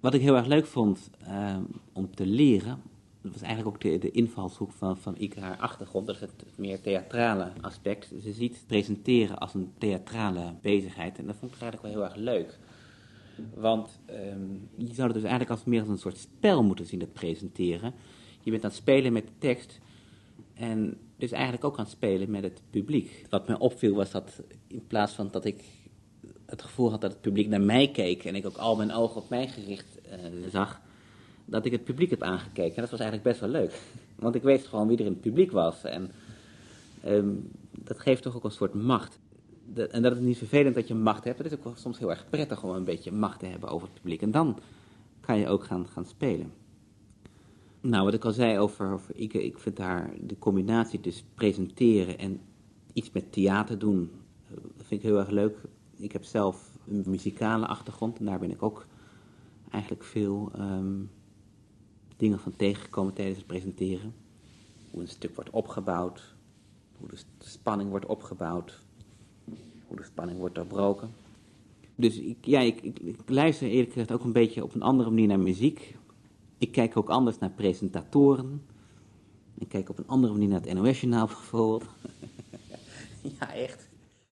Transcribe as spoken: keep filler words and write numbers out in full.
Wat ik heel erg leuk vond uh, om te leren, dat was eigenlijk ook de, de invalshoek van, van Ike, haar achtergrond, dat is het, het meer theatrale aspect. Ze ziet presenteren als een theatrale bezigheid en dat vond ik eigenlijk wel heel erg leuk. Want um, je zou het dus eigenlijk als meer als een soort spel moeten zien, dat presenteren. Je bent aan het spelen met de tekst en dus eigenlijk ook aan het spelen met het publiek. Wat mij opviel was dat in plaats van dat ik het gevoel had dat het publiek naar mij keek en ik ook al mijn ogen op mij gericht uh, zag, dat ik het publiek heb aangekeken. En dat was eigenlijk best wel leuk. Want ik wist gewoon wie er in het publiek was. En um, dat geeft toch ook een soort macht. De, en dat is niet vervelend dat je macht hebt. Het is ook wel soms heel erg prettig om een beetje macht te hebben over het publiek. En dan kan je ook gaan, gaan spelen. Nou, wat ik al zei over, over Ike, ik vind haar de combinatie dus presenteren en iets met theater doen, dat vind ik heel erg leuk. Ik heb zelf een muzikale achtergrond en daar ben ik ook eigenlijk veel um, dingen van tegengekomen tijdens het presenteren. Hoe een stuk wordt opgebouwd, hoe de spanning wordt opgebouwd, hoe de spanning wordt doorbroken. Dus ik, ja, ik, ik, ik luister eerlijk gezegd ook een beetje op een andere manier naar muziek. Ik kijk ook anders naar presentatoren. Ik kijk op een andere manier naar het N O S-journaal bijvoorbeeld. Ja, echt.